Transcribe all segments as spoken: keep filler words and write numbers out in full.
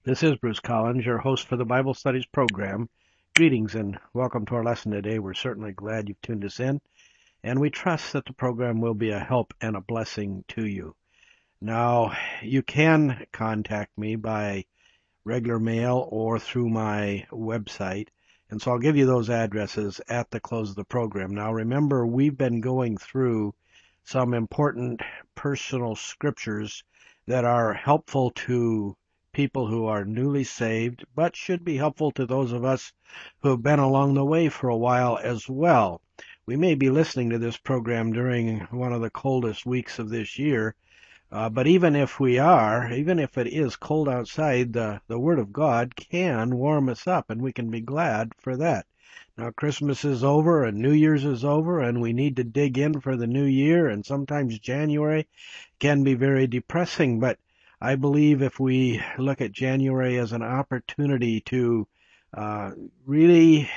This is Bruce Collins, your host for the Bible Studies program. Greetings and welcome to our lesson today. We're certainly glad you've tuned us in, and we trust that the program will be a help and a blessing to you. Now, you can contact me by regular mail or through my website, and so I'll give you those addresses at the close of the program. Now, remember, we've been going through some important personal scriptures that are helpful to people who are newly saved, but should be helpful to those of us who have been along the way for a while as well. We may be listening to this program during one of the coldest weeks of this year, uh, but even if we are, even if it is cold outside, the, the Word of God can warm us up, and we can be glad for that. Now, Christmas is over and New Year's is over, and we need to dig in for the new year, and sometimes January can be very depressing, but I believe if we look at January as an opportunity to uh, really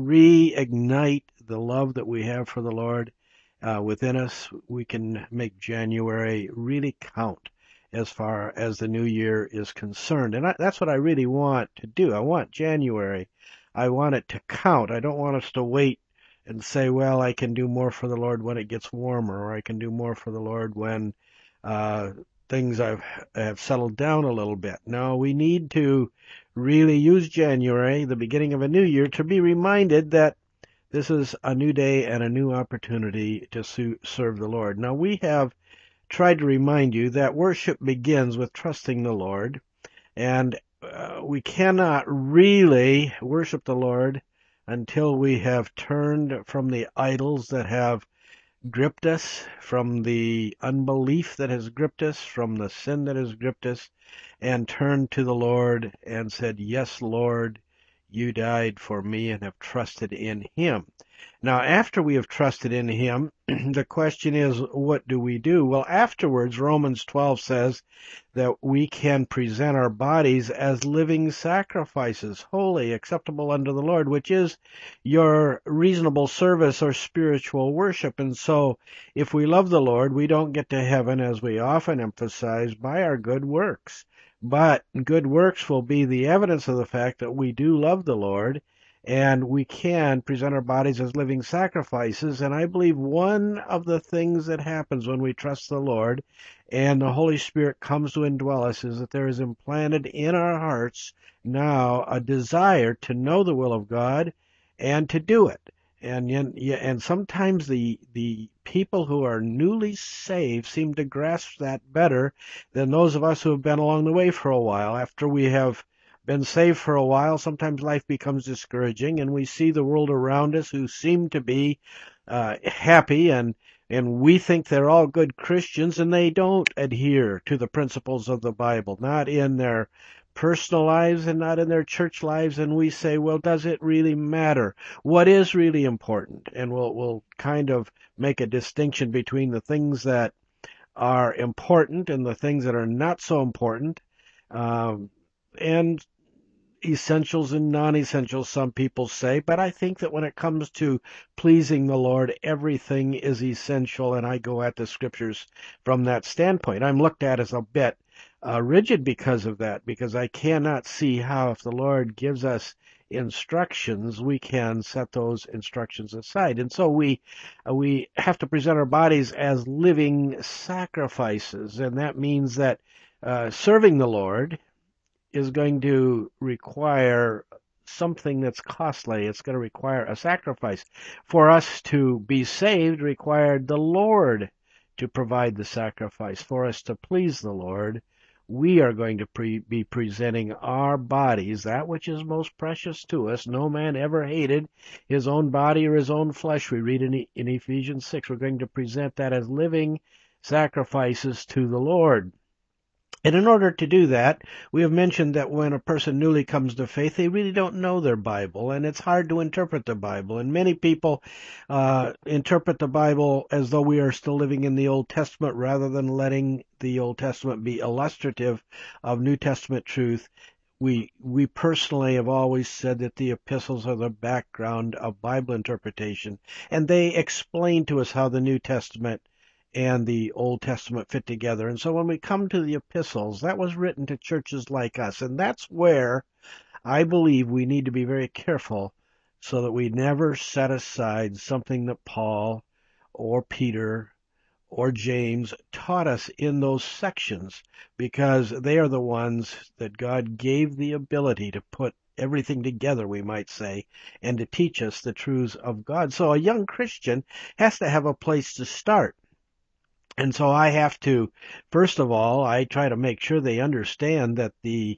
reignite the love that we have for the Lord uh, within us, we can make January really count as far as the new year is concerned. And I, that's what I really want to do. I want January. I want it to count. I don't want us to wait and say, well, I can do more for the Lord when it gets warmer, or I can do more for the Lord when uh, things have, have settled down a little bit. No, we need to really use January, the beginning of a new year, to be reminded that this is a new day and a new opportunity to su- serve the Lord. Now, we have tried to remind you that worship begins with trusting the Lord, and uh, we cannot really worship the Lord until we have turned from the idols that have gripped us, from the unbelief that has gripped us, from the sin that has gripped us, and turned to the Lord and said, yes, Lord, you died for me, and have trusted in Him. Now, after we have trusted in Him, the question is, what do we do? Well, afterwards, Romans twelve says that we can present our bodies as living sacrifices, holy, acceptable unto the Lord, which is your reasonable service or spiritual worship. And so, if we love the Lord, we don't get to heaven, as we often emphasize, by our good works. But good works will be the evidence of the fact that we do love the Lord, and we can present our bodies as living sacrifices. And I believe one of the things that happens when we trust the Lord and the Holy Spirit comes to indwell us is that there is implanted in our hearts now a desire to know the will of God and to do it. And and sometimes the the people who are newly saved seem to grasp that better than those of us who have been along the way for a while. After we have been saved for a while, sometimes life becomes discouraging, and we see the world around us who seem to be uh, happy, and and we think they're all good Christians, and they don't adhere to the principles of the Bible, not in their personal lives and not in their church lives. And we say, well, does it really matter? What is really important? And we'll we'll kind of make a distinction between the things that are important and the things that are not so important, um, and essentials and non-essentials, some people say. But I think that when it comes to pleasing the Lord, everything is essential, and I go at the scriptures from that standpoint. I'm looked at as a bit uh, rigid because of that, because I cannot see how, if the Lord gives us instructions, we can set those instructions aside. And so we uh, we have to present our bodies as living sacrifices, and that means that uh, serving the Lord is going to require something that's costly. It's going to require a sacrifice. For us to be saved required the Lord to provide the sacrifice. For us to please the Lord, we are going to pre- be presenting our bodies, that which is most precious to us. No man ever hated his own body or his own flesh, we read in, in Ephesians six. We're going to present that as living sacrifices to the Lord. And in order to do that, we have mentioned that when a person newly comes to faith, they really don't know their Bible, and it's hard to interpret the Bible. And many people uh, interpret the Bible as though we are still living in the Old Testament rather than letting the Old Testament be illustrative of New Testament truth. We we personally have always said that the epistles are the background of Bible interpretation, and they explain to us how the New Testament and the Old Testament fit together. And so when we come to the epistles, that was written to churches like us. And that's where I believe we need to be very careful so that we never set aside something that Paul or Peter or James taught us in those sections, because they are the ones that God gave the ability to put everything together, we might say, and to teach us the truths of God. So a young Christian has to have a place to start. And so I have to, first of all, I try to make sure they understand that the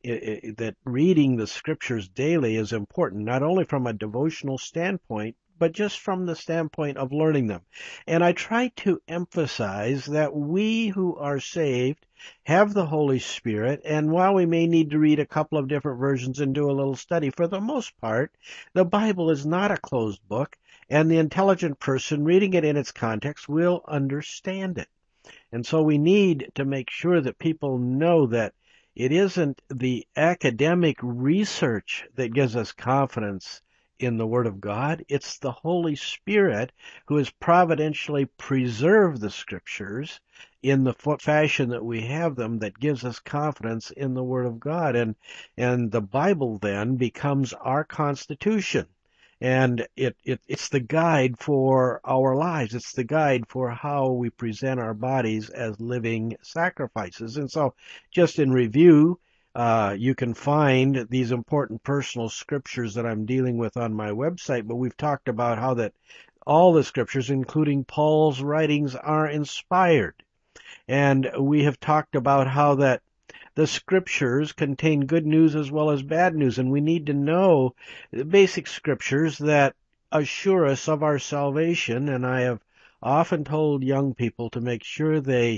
that reading the scriptures daily is important, not only from a devotional standpoint, but just from the standpoint of learning them. And I try to emphasize that we who are saved have the Holy Spirit, and while we may need to read a couple of different versions and do a little study, for the most part, the Bible is not a closed book, and the intelligent person reading it in its context will understand it. And so we need to make sure that people know that it isn't the academic research that gives us confidence in the Word of God. It's the Holy Spirit who has providentially preserved the Scriptures in the fashion that we have them that gives us confidence in the Word of God. And, and the Bible then becomes our constitution. And it, it, it's the guide for our lives. It's the guide for how we present our bodies as living sacrifices. And so, just in review, uh, you can find these important personal scriptures that I'm dealing with on my website, but we've talked about how that all the scriptures, including Paul's writings, are inspired. And we have talked about how that the scriptures contain good news as well as bad news, and we need to know the basic scriptures that assure us of our salvation. And I have often told young people to make sure they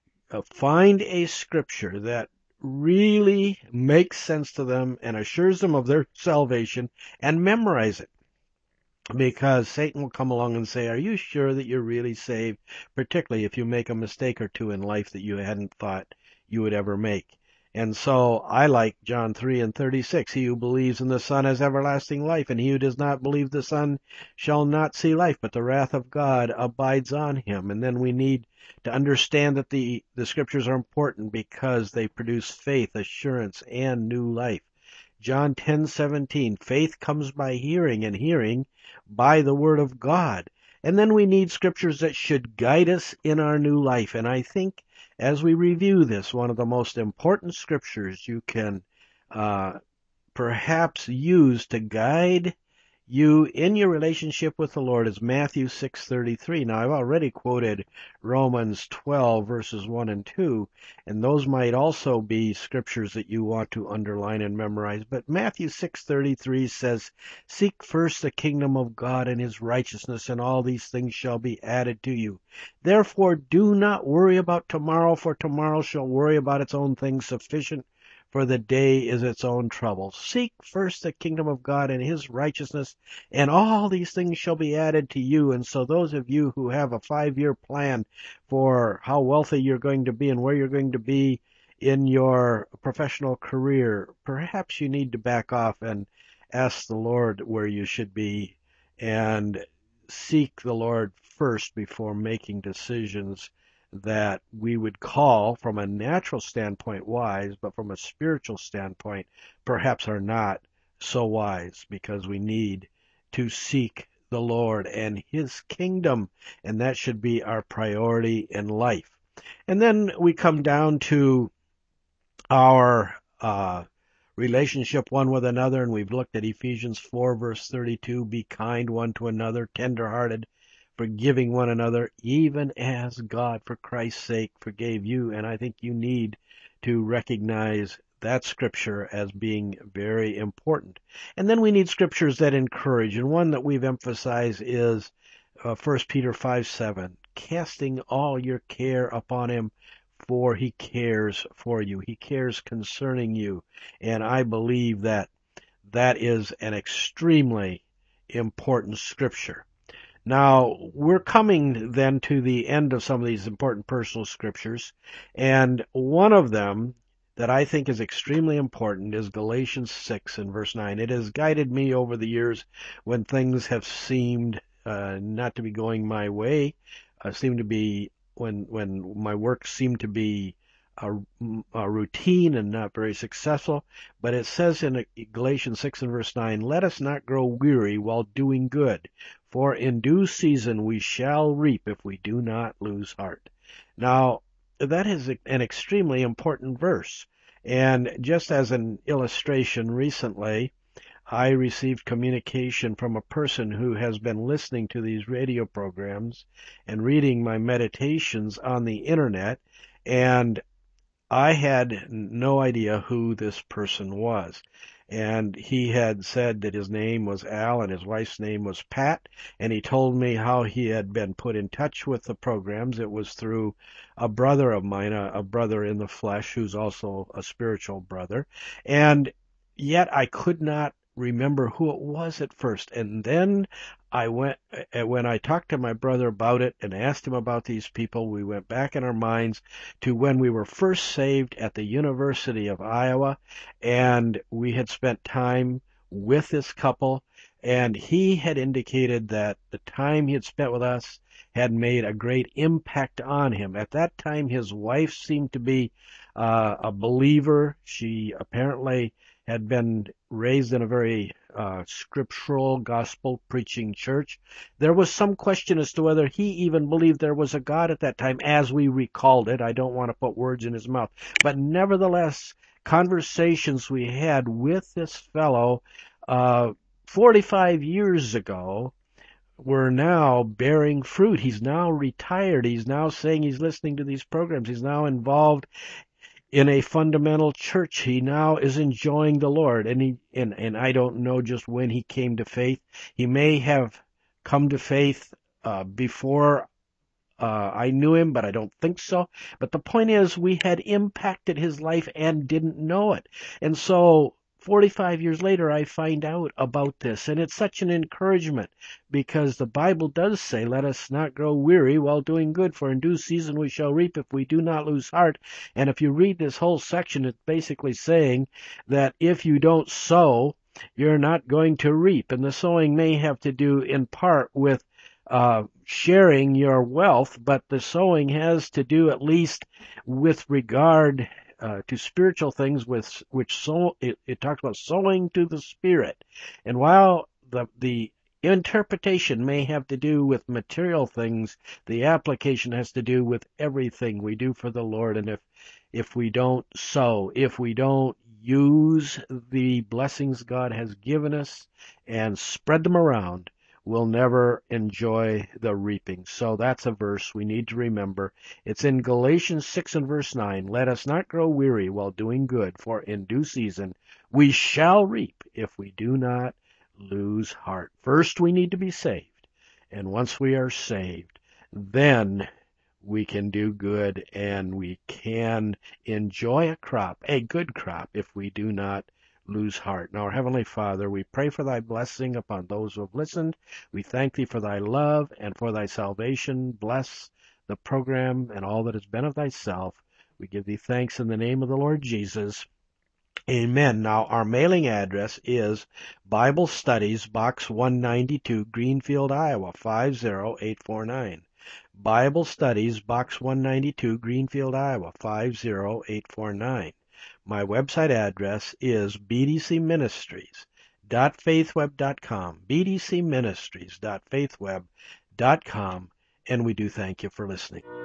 find a scripture that really makes sense to them and assures them of their salvation, and memorize it. Because Satan will come along and say, are you sure that you're really saved? Particularly if you make a mistake or two in life that you hadn't thought you would ever make. And so I like John three and thirty-six. He who believes in the Son has everlasting life, and he who does not believe the Son shall not see life, but the wrath of God abides on him. And then we need to understand that the, the scriptures are important because they produce faith, assurance, and new life. John ten seventeen, faith comes by hearing, and hearing by the word of God. And then we need scriptures that should guide us in our new life. And I think as we review this, one of the most important scriptures you can uh, perhaps use to guide you in your relationship with the Lord is Matthew six thirty-three. Now, I've already quoted Romans twelve, verses one and two, and those might also be scriptures that you want to underline and memorize. But Matthew six thirty-three says, seek first the kingdom of God and his righteousness, and all these things shall be added to you. Therefore, do not worry about tomorrow, for tomorrow shall worry about its own things. Sufficient for the day is its own trouble. Seek first the kingdom of God and his righteousness, and all these things shall be added to you. And so those of you who have a five-year plan for how wealthy you're going to be and where you're going to be in your professional career, perhaps you need to back off and ask the Lord where you should be and seek the Lord first before making decisions that we would call, from a natural standpoint, wise, but from a spiritual standpoint, perhaps are not so wise, because we need to seek the Lord and his kingdom, and that should be our priority in life. And then we come down to our uh, relationship one with another, and we've looked at Ephesians four, verse thirty-two, be kind one to another, tender-hearted, forgiving one another, even as God, for Christ's sake, forgave you. And I think you need to recognize that scripture as being very important. And then we need scriptures that encourage, and one that we've emphasized is uh, First Peter five seven, casting all your care upon him, for he cares for you. He cares concerning you. And I believe that that is an extremely important scripture. Now, we're coming then to the end of some of these important personal scriptures, and one of them that I think is extremely important is Galatians six and verse nine. It has guided me over the years when things have seemed uh, not to be going my way, uh, seem to be when when my work seemed to be a, a routine and not very successful. But it says in Galatians six and verse nine, let us not grow weary while doing good, for in due season we shall reap if we do not lose heart. Now, that is an extremely important verse. And just as an illustration, recently I received communication from a person who has been listening to these radio programs and reading my meditations on the internet, and I had no idea who this person was. And he had said that his name was Al and his wife's name was Pat, and he told me how he had been put in touch with the programs. It was through a brother of mine, a, a brother in the flesh who's also a spiritual brother. And yet I could not remember who it was at first. And then I went, when I talked to my brother about it and asked him about these people, we went back in our minds to when we were first saved at the University of Iowa, and we had spent time with this couple, and he had indicated that the time he had spent with us had made a great impact on him. At that time, his wife seemed to be uh, a believer. She apparently had been raised in a very uh, scriptural, gospel-preaching church. There was some question as to whether he even believed there was a God at that time, as we recalled it. I don't want to put words in his mouth. But nevertheless, conversations we had with this fellow uh, forty-five years ago were now bearing fruit. He's now retired. He's now saying he's listening to these programs. He's now involved in a fundamental church. He now is enjoying the Lord, and he and, and I don't know just when he came to faith. He may have come to faith uh, before uh, I knew him, but I don't think so. But the point is, we had impacted his life and didn't know it. And so forty-five years later, I find out about this, and it's such an encouragement, because the Bible does say, let us not grow weary while doing good, for in due season we shall reap if we do not lose heart. And if you read this whole section, it's basically saying that if you don't sow, you're not going to reap. And the sowing may have to do in part with uh, sharing your wealth, but the sowing has to do at least with regard Uh, to spiritual things, with which sow, it, it talks about sowing to the Spirit. And while the the interpretation may have to do with material things, the application has to do with everything we do for the Lord. And if if we don't sow, if we don't use the blessings God has given us and spread them around, we'll never enjoy the reaping. So that's a verse we need to remember. It's in Galatians six and verse nine. Let us not grow weary while doing good, for in due season we shall reap if we do not lose heart. First, we need to be saved. And once we are saved, then we can do good and we can enjoy a crop, a good crop, if we do not lose heart. Now, our Heavenly Father, we pray for thy blessing upon those who have listened. We thank thee for thy love and for thy salvation. Bless the program and all that has been of thyself. We give thee thanks in the name of the Lord Jesus. Amen. Now, our mailing address is Bible Studies, Box one ninety-two, Greenfield, Iowa, five zero eight four nine. Bible Studies, Box one ninety-two, Greenfield, Iowa, five zero eight four nine. My website address is b d c ministries dot faithweb dot com, b d c ministries dot faithweb dot com, and we do thank you for listening.